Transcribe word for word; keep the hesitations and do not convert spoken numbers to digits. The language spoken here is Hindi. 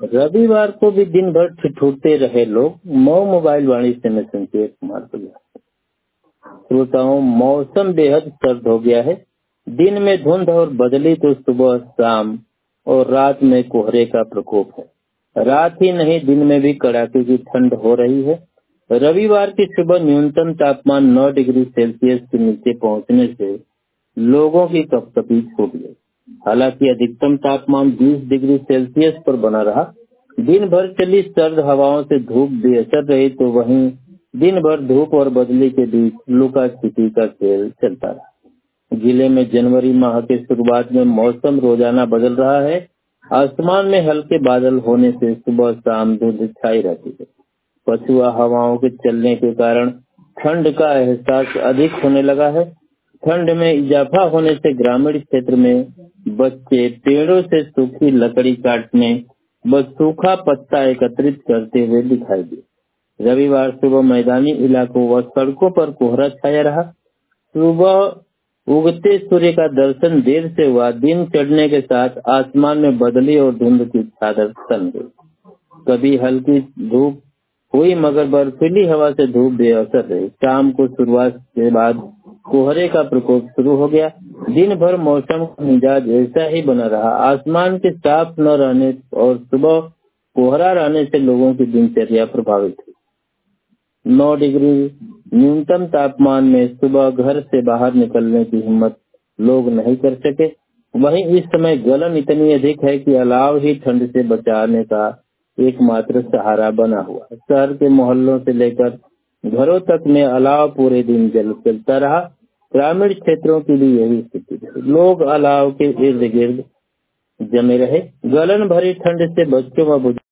रविवार को भी दिन भर ठिठुरते रहे लोग। मऊ मोबाइल वाणिज्य में संकेत कुमार बलिया। श्रोताओं, मौसम बेहद सर्द हो गया है। दिन में धुंध और बदली तो सुबह शाम और रात में कोहरे का प्रकोप है। रात ही नहीं, दिन में भी कड़ाके की ठंड हो रही है। रविवार की सुबह न्यूनतम तापमान नौ डिग्री सेल्सियस के नीचे पहुंचने से लोगों की कपकपी छूट गई। हालांकि अधिकतम तापमान बीस डिग्री सेल्सियस पर बना रहा। दिन भर चली सर्द हवाओं से धूप बेअसर रही, तो वहीं दिन भर धूप और बदली के बीच लुका छिपी का खेल चलता रहा। जिले में जनवरी माह के शुरुआत में मौसम रोजाना बदल रहा है। आसमान में हल्के बादल होने से सुबह शाम धुंध छाई रहती है। पछुआ हवाओं के चलने के कारण ठंड का एहसास अधिक होने लगा है। ठंड में इजाफा होने से ग्रामीण क्षेत्र में बच्चे पेड़ों से सूखी लकड़ी काटने व सूखा पत्ता एकत्रित करते हुए दिखाई दिए। रविवार सुबह मैदानी इलाकों व सड़कों पर कोहरा छाया रहा। सुबह उगते सूर्य का दर्शन देर से हुआ। दिन चढ़ने के साथ आसमान में बदली और धुंध की चादर तन गई। कभी हल्की धूप हुई, मगर बर्फीली हवा से धूप बेअसर रही। शाम को शुरुआत के बाद कोहरे का प्रकोप शुरू हो गया। दिन भर मौसम का मिजाज ऐसा ही बना रहा। आसमान के साफ न रहने और सुबह कोहरा रहने से लोगों की दिनचर्या प्रभावित हुई। नौ डिग्री न्यूनतम तापमान में सुबह घर से बाहर निकलने की हिम्मत लोग नहीं कर सके। वहीं इस समय गलन इतनी अधिक है कि अलाव ही ठंड से बचाने का एकमात्र सहारा बना हुआ। शहर के मोहल्लों से लेकर घरों तक में अलाव पूरे दिन जल चलता रहा। ग्रामीण क्षेत्रों की भी यही स्थिति है। लोग अलाव के इर्द गिर्द जमे रहे। गलन भरी ठंड से बच्चों व